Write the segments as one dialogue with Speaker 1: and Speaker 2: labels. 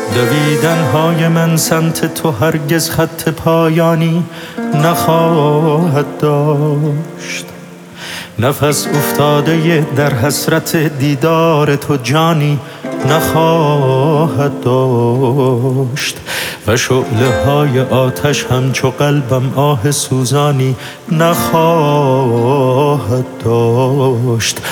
Speaker 1: دویدن‌های من سمت تو هرگز خط پایانی نخواهد داشت. نفس افتاده در حسرت دیدار تو جانی نخواهد داشت. و شعله‌های آتش همچو قلبم آه سوزانی نخواهد داشت.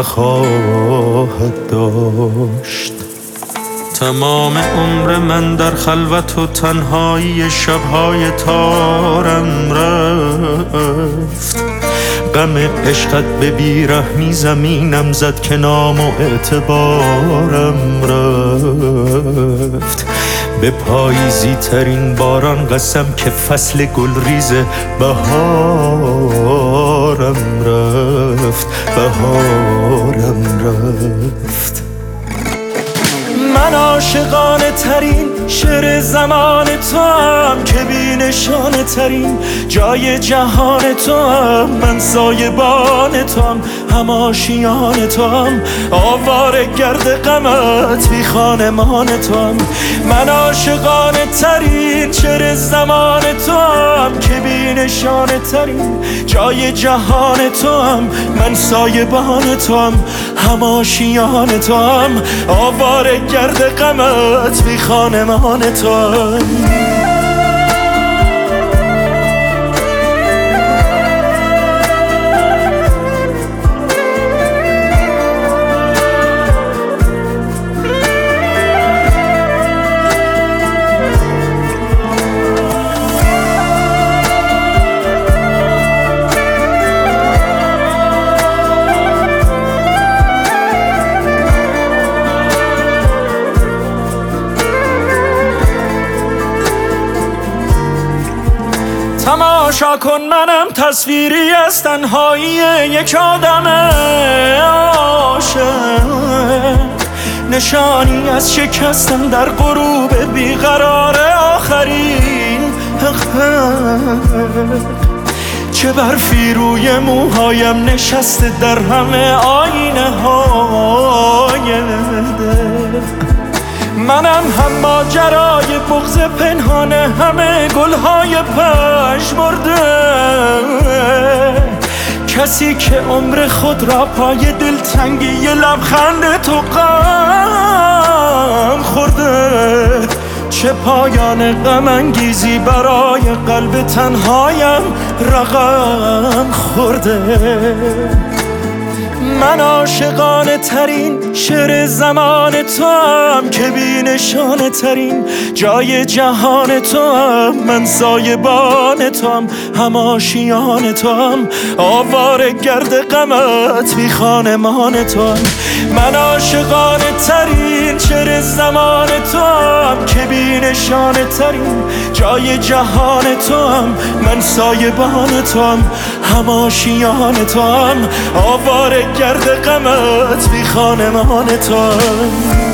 Speaker 1: تمام عمر من در خلوت و تنهایی شب‌های تارم رفت. غم عشقت به بیرحمی زمینم زد که نام و اعتبارم رفت. به پاییزی ترین باران قسم که فصل گلریز بهارم رفت. من عاشقانه ترین شعر زمان تو هم که بی نشانه ترین جای جهان تو هم. من سایبان تو هم، هم آشیان تو هم، آواره گرد غمت بی خانمان تو هم. من عاشقانه ترین شعر زمان تو هم که بی نشانه ترین جای جهان تو هم. من سایبان تو هم، هم آشیان تو هم، آواره گرد غمت بی خانمان تو هم. تماشا کن منم تصویری از تنهایی یک آدم عاشق، نشانی از شکستن در غروب بیقرار آخرین چه برفی روی موهایم نشسته در همه آینه های دل. منم هم ماجرای بغض پنهانه، همه گلهای پژمرده، کسی که عمر خود را پای دلتنگی لبخند تو غم خورده. چه پایان غم انگیزی برای قلب تنهایم رقم خورده. من عاشقانه ترین شعر زمان تو هم که بی نشانه ترین جای جهان تو هم. من سایبان تو هم، هم آشیان تو هم، آواره گرد غمت بی خانمان تو هم. من عاشقانه ترین شعر زمان تو هم که بی نشانه ترین جای جهان تو هم. من سایبان تو هم، هم آشیان تو هم، آواره گرد غمت بی خانمان تو هم.